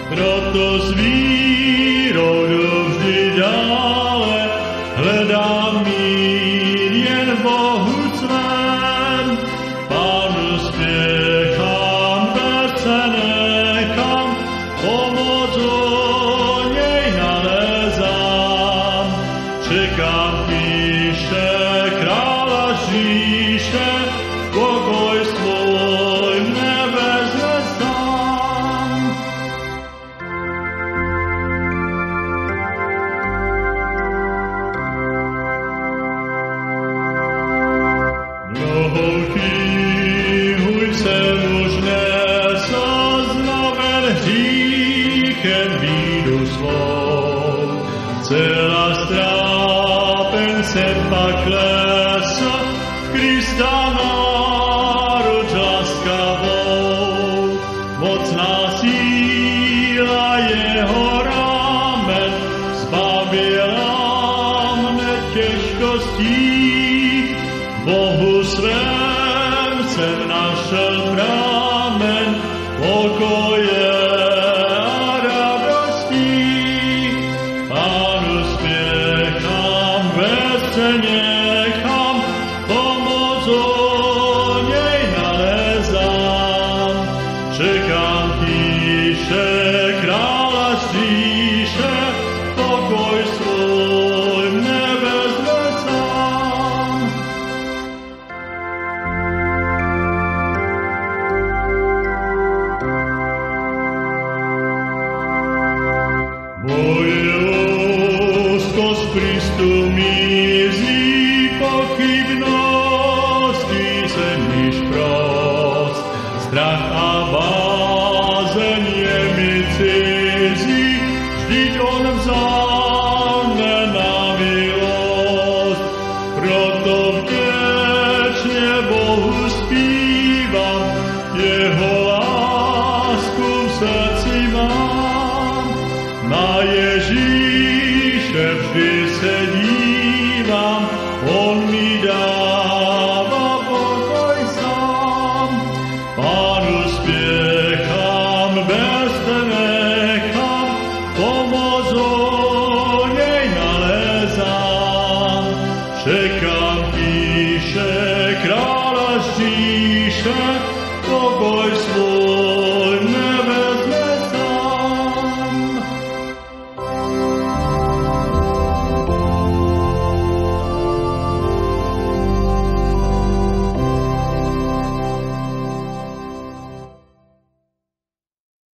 Proto s vírou vždy ďale hľadám mír jen Bohu svém. Pánu spiecham, bez se nechám, pomoc od nej nalezám. Čekám píše kráľa říše, pokoj svoj mne vezme sám. Mnohý se už nesaznaven hříchem vídu svou. Celá strápen se pak klesa Krista náruč laskavou. Mocná síla jeho ramen zbavila mne těžkostí. Bohu svém jsem našel pramen pokoje a radostí. Pánu spěchám, bez se nechám, pomoc od nej nalezám. Čekám píše kráľa z říše, pokoj svoj mne vezme sám. Moje úzkost Kristu mizí, pochybnosti se již prost. Strach a bázeň je mi cizí, vždyť on vzal mne na milost. Proto vděčně Bohu zpívam, jeho lásku v srdci mám. Na Ježíše vždy se dívám, on mi dává pokoj sám. Pánu spěchám, bez te nechám, pomoc od nej nalezám. Čekám